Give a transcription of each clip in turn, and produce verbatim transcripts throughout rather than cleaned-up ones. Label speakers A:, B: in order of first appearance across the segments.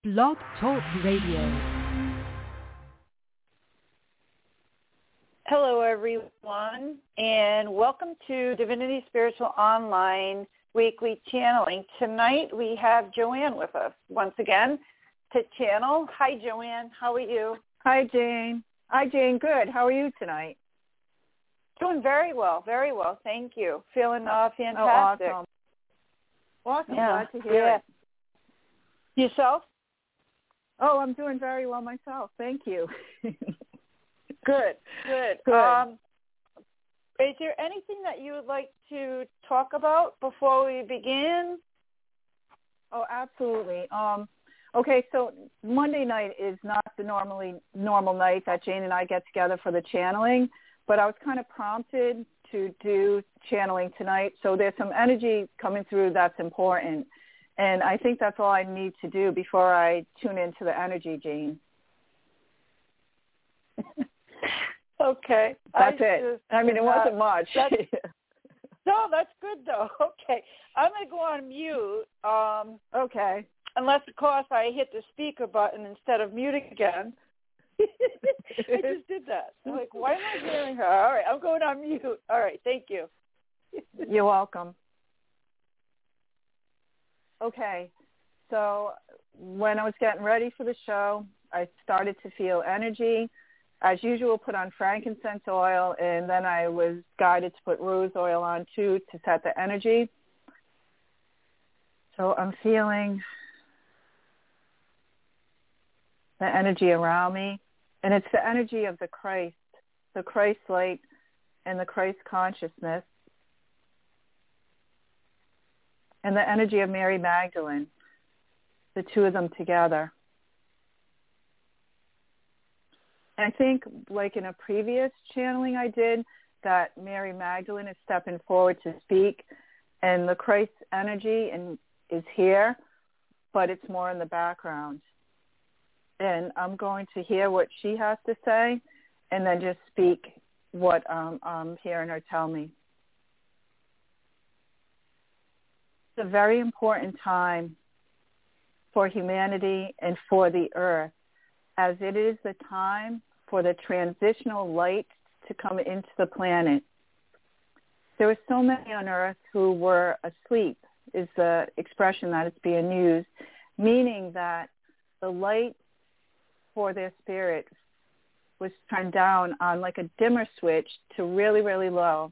A: Blog Talk Radio.
B: Hello, everyone, and welcome to Divinity Spiritual Online Weekly Channeling. Tonight, we have Joanne with us once again to channel. Hi, Joanne. How are you?
C: Hi, Jane. Hi, Jane. Good. How are you tonight?
B: Doing very well. Very well. Thank you. Feeling uh, fantastic.
C: Oh, awesome. Awesome.
B: Yeah.
C: Glad to hear
B: yeah.
C: it.
B: Yourself?
C: Oh, I'm doing very well myself. Thank you.
B: Good, good.
C: Good.
B: Um, is there anything that you would like to talk about before we begin?
C: Oh, absolutely. Um, okay, so Monday night is not the normally normal night that Jane and I get together for the channeling, but I was kind of prompted to do channeling tonight. So there's some energy coming through that's important, and I think that's all I need to do before I tune into the energy, Jane.
B: Okay.
C: That's
B: I
C: it.
B: just,
C: I mean, it wasn't uh, much.
B: That's, no, that's good, though. Okay. I'm going to go on mute. Um,
C: okay.
B: Unless, of course, I hit the speaker button instead of muting again. I just did that. I'm like, why am I hearing her? All right, I'm going on mute. All right, thank you.
C: You're welcome. Okay. So when I was getting ready for the show, I started to feel energy. As usual, put on frankincense oil, and then I was guided to put rose oil on, too, to set the energy. So I'm feeling the energy around me, and it's the energy of the Christ, the Christ light and the Christ consciousness, and the energy of Mary Magdalene, the two of them together. I think, like in a previous channeling I did, that Mary Magdalene is stepping forward to speak, and the Christ energy and is here, but it's more in the background. And I'm going to hear what she has to say, and then just speak what um, I'm hearing her tell me. It's a very important time for humanity and for the earth, as it is the time for the transitional light to come into the planet. There were so many on Earth who were asleep, is the expression that is being used, meaning that the light for their spirit was turned down on like a dimmer switch to really, really low.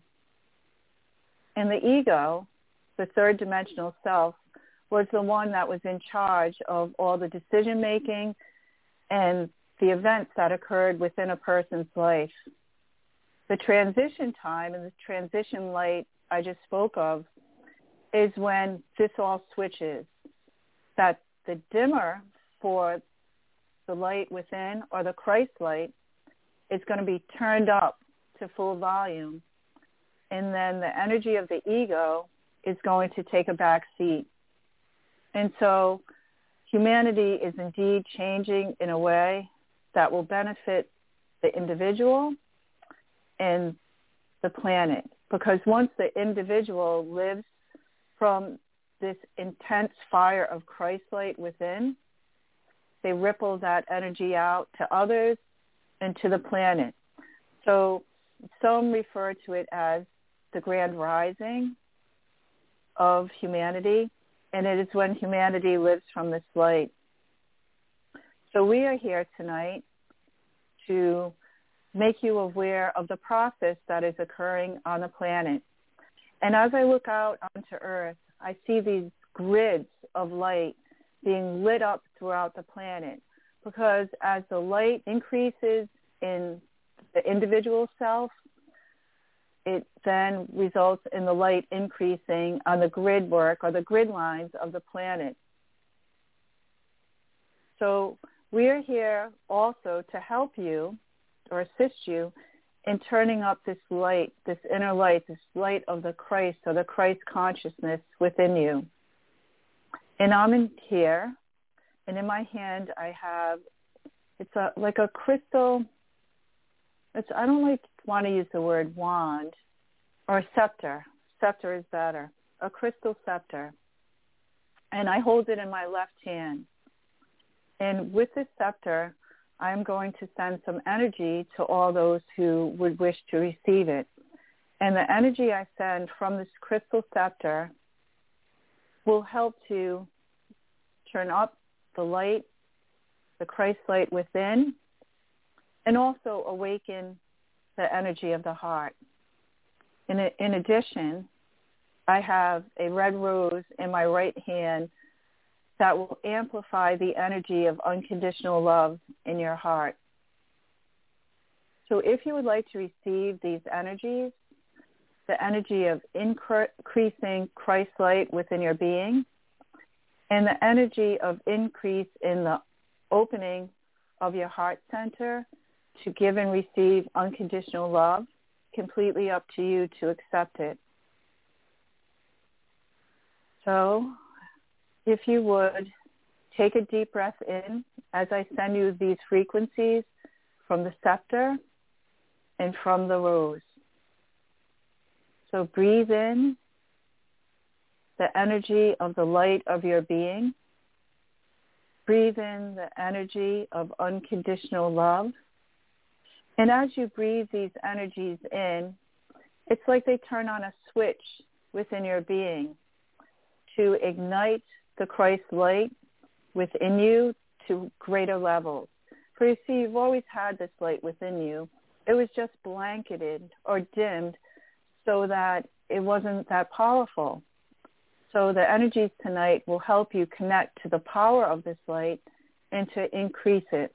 C: And the ego, the third dimensional self, was the one that was in charge of all the decision making and the events that occurred within a person's life. The transition time and the transition light I just spoke of is when this all switches, that the dimmer for the light within, or the Christ light, is going to be turned up to full volume. And then the energy of the ego is going to take a back seat. And so humanity is indeed changing in a way that will benefit the individual and the planet. Because once the individual lives from this intense fire of Christ light within, they ripple that energy out to others and to the planet. So some refer to it as the grand rising of humanity, and it is when humanity lives from this light. So we are here tonight to make you aware of the process that is occurring on the planet. And as I look out onto Earth, I see these grids of light being lit up throughout the planet, because as the light increases in the individual self, it then results in the light increasing on the grid work or the grid lines of the planet. So we're here also to help you or assist you in turning up this light, this inner light, this light of the Christ or the Christ consciousness within you. And I'm in here, and in my hand I have, it's a, like a crystal, it's, I don't like want to use the word wand, or scepter. Scepter is better. A crystal scepter. And I hold it in my left hand. And with this scepter, I'm going to send some energy to all those who would wish to receive it. And the energy I send from this crystal scepter will help to turn up the light, the Christ light within, and also awaken the energy of the heart. In, a, in addition, I have a red rose in my right hand that will amplify the energy of unconditional love in your heart. So if you would like to receive these energies, the energy of increasing Christ light within your being, and the energy of increase in the opening of your heart center to give and receive unconditional love, completely up to you to accept it. So if you would, take a deep breath in as I send you these frequencies from the scepter and from the rose. So breathe in the energy of the light of your being. Breathe in the energy of unconditional love. And as you breathe these energies in, it's like they turn on a switch within your being to ignite the Christ light within you to greater levels. For you see, you've always had this light within you. It was just blanketed or dimmed so that it wasn't that powerful. So the energies tonight will help you connect to the power of this light and to increase it.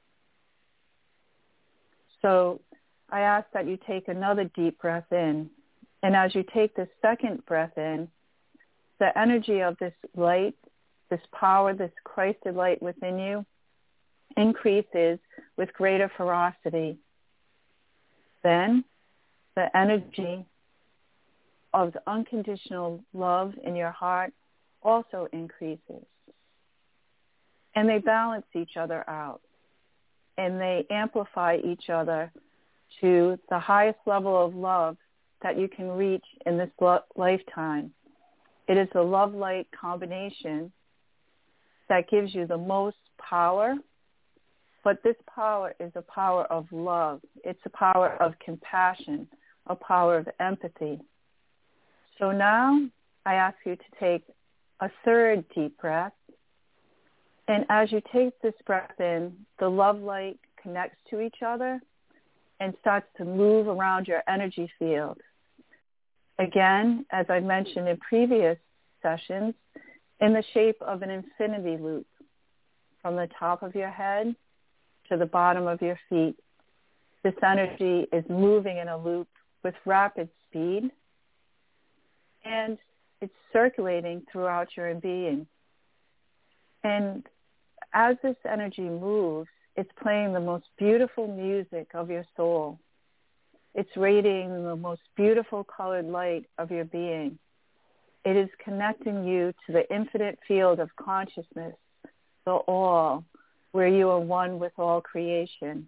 C: So I ask that you take another deep breath in. And as you take the second breath in, the energy of this light, this power, this Christed light within you increases with greater ferocity. Then the energy of the unconditional love in your heart also increases. And they balance each other out. And they amplify each other to the highest level of love that you can reach in this lo- lifetime. It is the love-light combination that gives you the most power, but this power is a power of love. It's a power of compassion, a power of empathy. So now I ask you to take a third deep breath. And as you take this breath in, the love light connects to each other and starts to move around your energy field. Again, as I mentioned in previous sessions, in the shape of an infinity loop from the top of your head to the bottom of your feet. This energy is moving in a loop with rapid speed, and it's circulating throughout your being. And as this energy moves, it's playing the most beautiful music of your soul. It's radiating the most beautiful colored light of your being. It is connecting you to the infinite field of consciousness, the all, where you are one with all creation.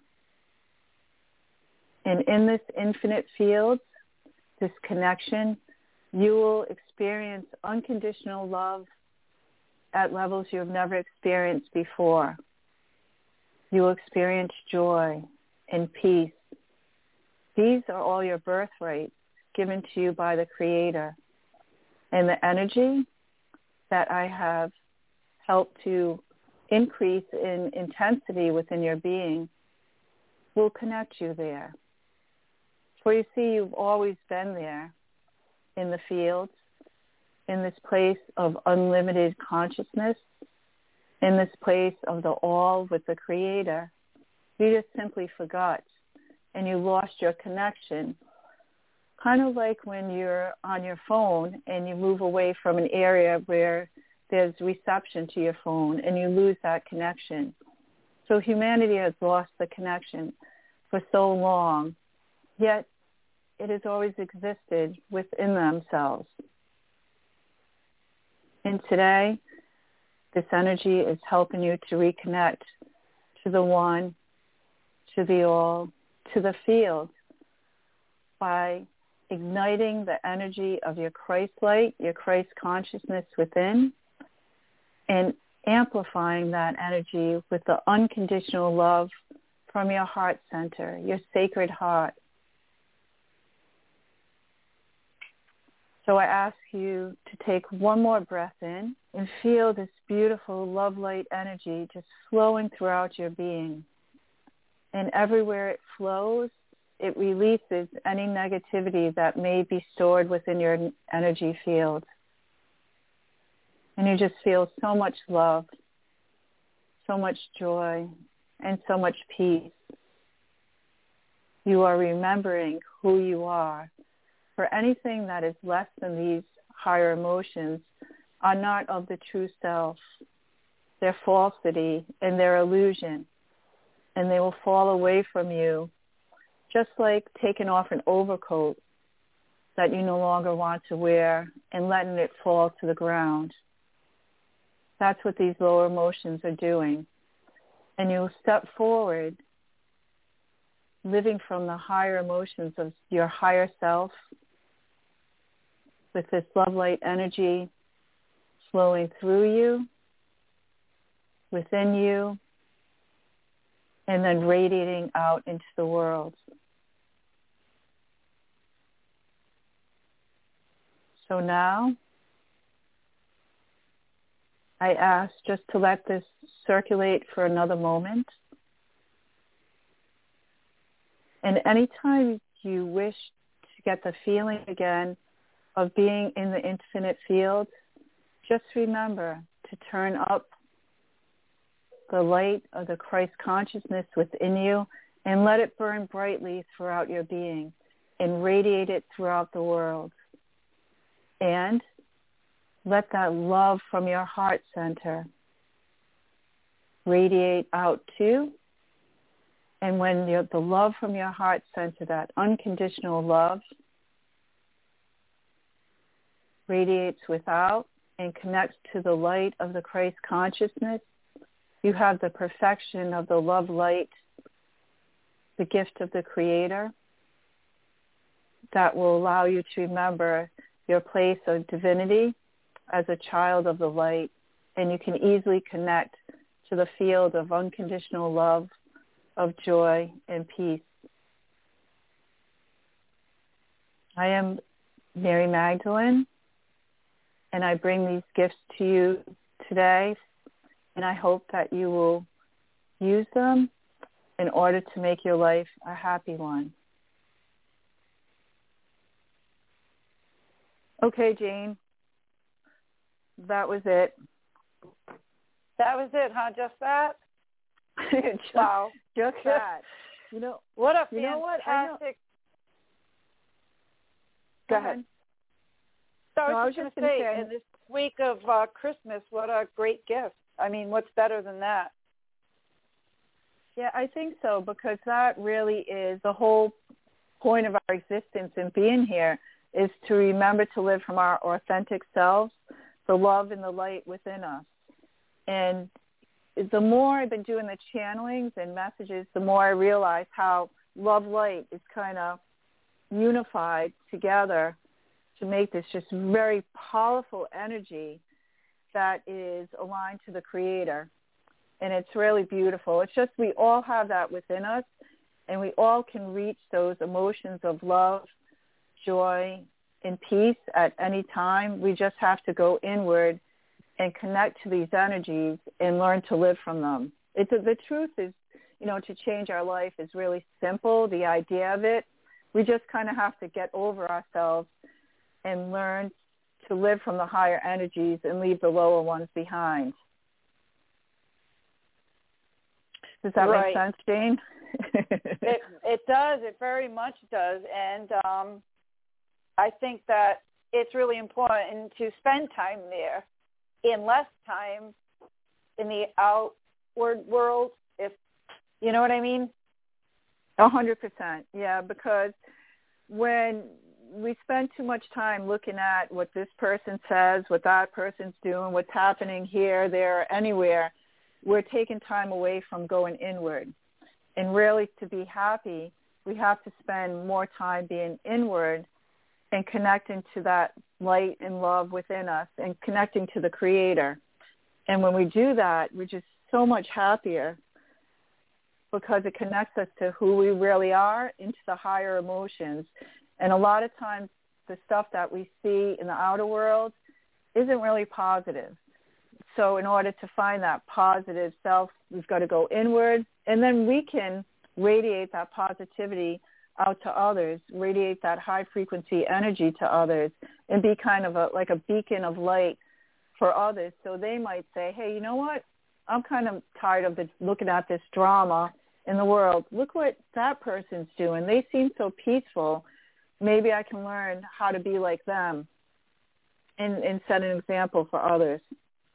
C: And in this infinite field, this connection, you will experience unconditional love at levels you have never experienced before. You will experience joy and peace. These are all your birthrights given to you by the Creator. And the energy that I have helped to increase in intensity within your being will connect you there. For you see, you've always been there in the fields, in this place of unlimited consciousness, in this place of the all with the Creator. You just simply forgot and you lost your connection. Kind of like when you're on your phone and you move away from an area where there's reception to your phone and you lose that connection. So humanity has lost the connection for so long, yet it has always existed within themselves. And today, this energy is helping you to reconnect to the one, to the all, to the field by igniting the energy of your Christ light, your Christ consciousness within, and amplifying that energy with the unconditional love from your heart center, your sacred heart. So I ask you to take one more breath in and feel this beautiful love light energy just flowing throughout your being. And everywhere it flows, it releases any negativity that may be stored within your energy field. And you just feel so much love, so much joy, and so much peace. You are remembering who you are. For anything that is less than these higher emotions are not of the true self. They're falsity and they're illusion. And they will fall away from you, just like taking off an overcoat that you no longer want to wear and letting it fall to the ground. That's what these lower emotions are doing. And you'll step forward, living from the higher emotions of your higher self, with this love light energy flowing through you, within you, and then radiating out into the world. So now, I ask just to let this circulate for another moment. And anytime you wish to get the feeling again of being in the infinite field, just remember to turn up the light of the Christ consciousness within you and let it burn brightly throughout your being and radiate it throughout the world. And let that love from your heart center radiate out too. And when you're, the love from your heart center, that unconditional love, radiates without and connects to the light of the Christ consciousness, you have the perfection of the love light, the gift of the Creator, that will allow you to remember your place of divinity as a child of the light, and you can easily connect to the field of unconditional love, of joy and peace. I am Mary Magdalene, and I bring these gifts to you today, and I hope that you will use them in order to make your life a happy one. Okay, Jane, that was it.
B: That was it, huh? Just that?
C: just,
B: wow.
C: Just that. You know,
B: what a
C: you know what?
B: fantastic...
C: Go ahead.
B: So
C: no,
B: I was,
C: I was
B: just
C: just
B: going to say,
C: say,
B: in this week of uh, Christmas, what a great gift. I mean, what's better than that?
C: Yeah, I think so, because that really is the whole point of our existence and being here, is to remember to live from our authentic selves, the love and the light within us. And the more I've been doing the channelings and messages, the more I realize how love light is kind of unified together to make this just very powerful energy that is aligned to the Creator. And it's really beautiful. It's just we all have that within us, and we all can reach those emotions of love, joy, and peace at any time. We just have to go inward and connect to these energies and learn to live from them. It's, the truth is, you know, to change our life is really simple, the idea of it. We just kind of have to get over ourselves and learn to live from the higher energies and leave the lower ones behind. Does that
B: right.
C: make sense, Jane?
B: it, it does. It very much does. And um, I think that it's really important to spend time there in less time in the outward world, if you know what I mean?
C: A hundred percent. Yeah, because when we spend too much time looking at what this person says, what that person's doing, what's happening here, there, anywhere, we're taking time away from going inward. And really, to be happy, we have to spend more time being inward and connecting to that light and love within us and connecting to the Creator. And when we do that, we're just so much happier because it connects us to who we really are, into the higher emotions. And a lot of times the stuff that we see in the outer world isn't really positive. So in order to find that positive self, we've got to go inward, and then we can radiate that positivity out to others, radiate that high frequency energy to others, and be kind of a, like a beacon of light for others. So they might say, hey, you know what? I'm kind of tired of the, looking at this drama in the world. Look what that person's doing. They seem so peaceful. Maybe I can learn how to be like them and, and set an example for others.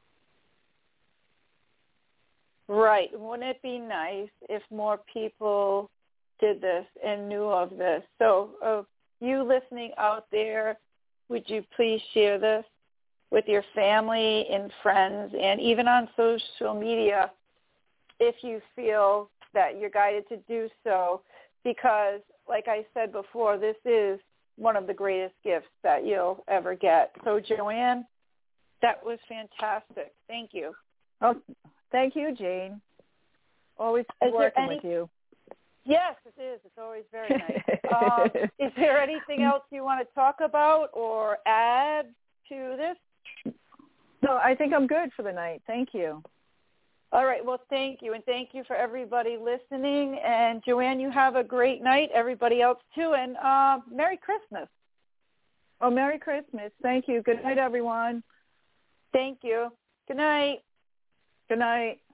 B: Right. Wouldn't it be nice if more people did this and knew of this? So uh, you listening out there, would you please share this with your family and friends, and even on social media if you feel that you're guided to do so, because like I said before, this is one of the greatest gifts that you'll ever get. So Joanne, that was fantastic. Thank you.
C: Oh, thank you, Jane. Always
B: is
C: working
B: any,
C: with you.
B: Yes, it is. It's always very nice. um, is there anything else you want to talk about or add to this?
C: No, I think I'm good for the night. Thank you.
B: All right. Well, thank you. And thank you for everybody listening. And Joanne, you have a great night. Everybody else, too. And uh, Merry Christmas.
C: Oh, Merry Christmas. Thank you. Good night, everyone.
B: Thank you. Good night.
C: Good night.